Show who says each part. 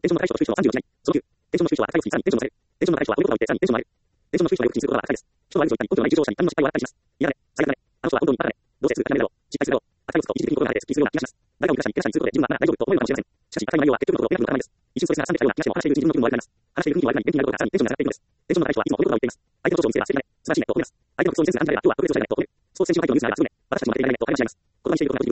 Speaker 1: テンションの高い人と低い人の36時代。その9、テンションの低い人は高いを過ぎさらに、テンションのされる。テンションの高い人はこういうことが言って、さらにテンションの上がる。テンションの低い人はよく口にすることが高いです。人は悪口を言ったり、根拠のない重症者に何の失敗を与えたりします。言われ、下げたね。あの人は本当にバカだね。どうせ続かないだろう。失敗するだろう。高いをつくと一時的に心が慣れて、すっきりするような気がします。誰かを見下しに通ることで自分はまだ大丈夫と思えるかもしれません。しかし、高いの内容は結局のところ、連絡のないです。一瞬ストレスが冷めたような気がしても話しているうちに自分の気分も悪くなります。話している雰囲気も悪くなり、元気になることがさらにテンションが上がっていくのです。テンションの高い人はいつもこういうことを言っています。相手の長所を見せれば素敵だね。素晴らしいねと思います。相手の特徴を見せずにあんたが今日は特別調子だねと思う。スポーツ選手の相手のニュースならすぐね。私たちも負けていないねと会話し合います。言葉にしていることがポジティブなのでさらにテンションも上げていきます。自分がすることが重要です。自分がすることが内容によって本人のテンションも上げることになるのです。このことを言う習慣は自分の内面を見せることになるのです。このことを言う習慣は自分の内面を見せることになるのです。